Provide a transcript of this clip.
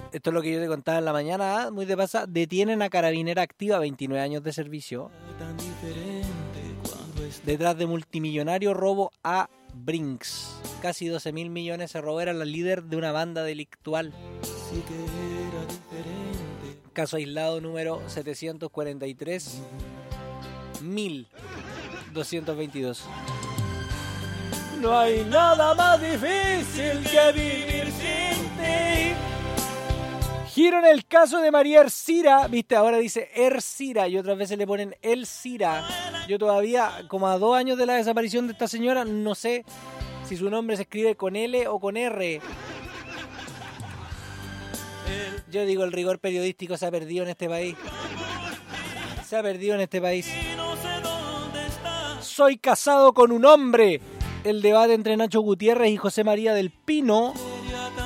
Esto es lo que yo te contaba en la mañana, muy de pasa. Detienen a carabinera activa, 29 años de servicio. Detrás de multimillonario robo a Brinks. Casi 12.000 millones se robó, era la líder de una banda delictual. Caso aislado número 743.222. No hay nada más difícil que vivir sin ti. Giro en el caso de María Ercira. Viste, ahora dice Ercira y otras veces le ponen Elcira. Yo todavía, como a 2 años de la desaparición de esta señora, no sé si su nombre se escribe con L o con R. Yo digo, el rigor periodístico se ha perdido en este país. Se ha perdido en este país. Soy casado con un hombre. El debate entre Nacho Gutiérrez y José María del Pino